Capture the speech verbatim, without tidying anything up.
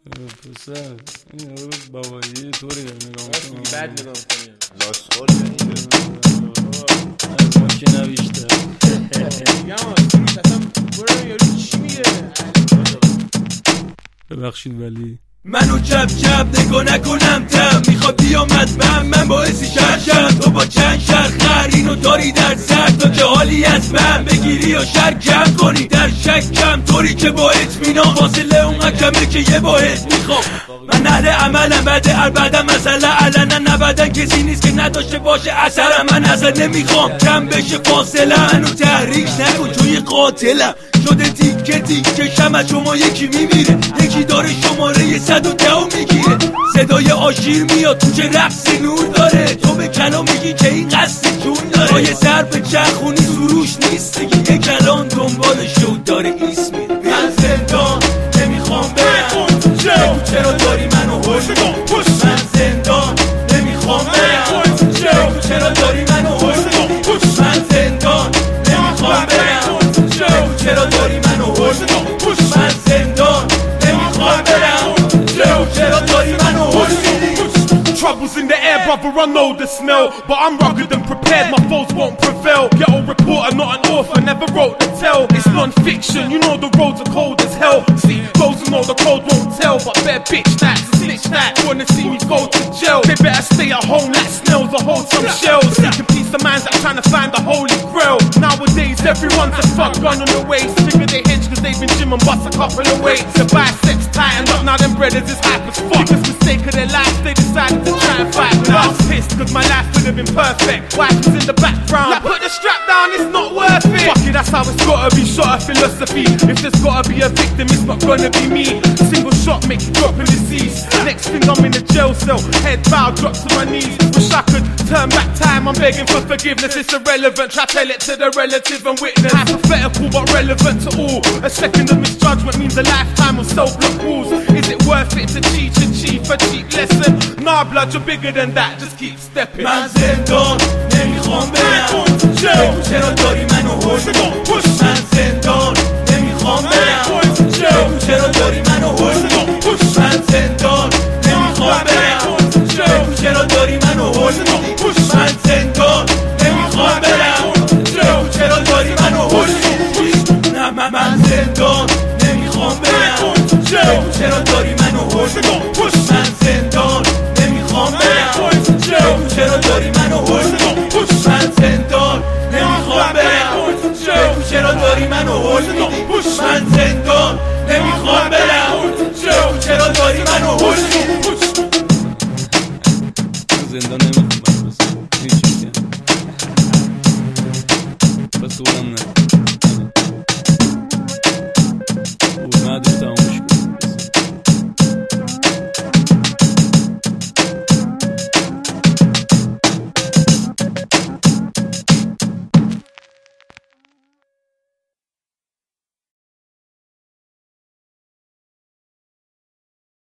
پسر این رو بابایی طوری داره نگاه میکنم بد نگاه میکنی لاسخور ما که نویشته میگم آسیش اصلا برو یارو چی میگه ببخشید ولی منو چپ چپ نگاه نکنم تم میخواد بیامد من من باعثی شرشم تو با چند شرخر اینو داری در سر تا که حالی از من بگیری یا شر کم کنی در شکم طوری که با اطمینان فاصله اون کمه که یه باعث میخوام من اهل عملم بعد هر بعدم مسئله علنا نبدن کسی نیست که نداشته باشه اثرم من اصلا نمیخوام کم بشه فاصله منو تحریک نکن چون یه قاتلم شده تیکه تیکه شم از شما یکی میمیره یکی داره شماره صد و ده میگیره صدای آشیر میاد تو چه رقص نور داره تو به کلام میگی که این قصد جون داره با یه سر به چرخونی سروش نیست دیگه یه کلام دنبال شد داره ایس میره من زندان نمیخوام برم بگو چرا داری منو هوش من زندان نمیخوام برم بگو چرا داری منو هوش من زندان نمیخوام برم بگو چرا داری منو هوش من زندان نمیخوام برم بگو چرا داری منو هوش Troubles in the air, brother, I know the smell. But I'm rugged and prepared, my foes won't prevail. Ghetto reporter, not an author, never wrote the tale. It's non-fiction, you know the roads are cold as hell. See, those who know the code won't tell. But bare bitch that, snitch that, wanna see me go to jail. They better stay at home like snails or hold some shells. Seeking peace of minds that trying to find the holy grail. Nowadays, everyone's a fuck gun on the waist. Figure they hench cause they've been gym and bust a couple of weights. The biceps tightened up, now them brothers is hype as fuck. Biggest mistake of their life, they decided to try and fight with us. Pissed cause my life would have been perfect. Wife was in the background, like put the strap down, it's not worth it. Fuck it, that's how it's gotta be, shot of philosophy. If there's gotta be a victim, it's not gonna be me. Single shot make you drop in the seas. Next thing I'm in a jail cell, head bow, drop to my knees. Wish I could turn back time, I'm begging for forgiveness. It's irrelevant, try tell it to the relative and witness. Hypothetical but relevant to all. A second of misjudgment means a lifetime of self-block rules. Is it worth it to teach a chief a cheap lesson? Nah blood, you're bigger than that, just keep stepping. من زندان نمیخوام برم بگو چرا داری منو هوش من زندان نمیخوام برم بگو چرا داری منو هوش من زندان نمیخوام برم بگو چرا داری منو هوش من زندان نمیخوام برم بگو چرا داری منو هوش نه من زندان نمیخوام برم بگو چرا داری منو هوش من زندان نمیخوام برم بگو چرا داری منو هوش من زندان نمیخوام برم بگو چرا داری منو هوش من زندان نمیخوام برم بگو چرا داری منو هوش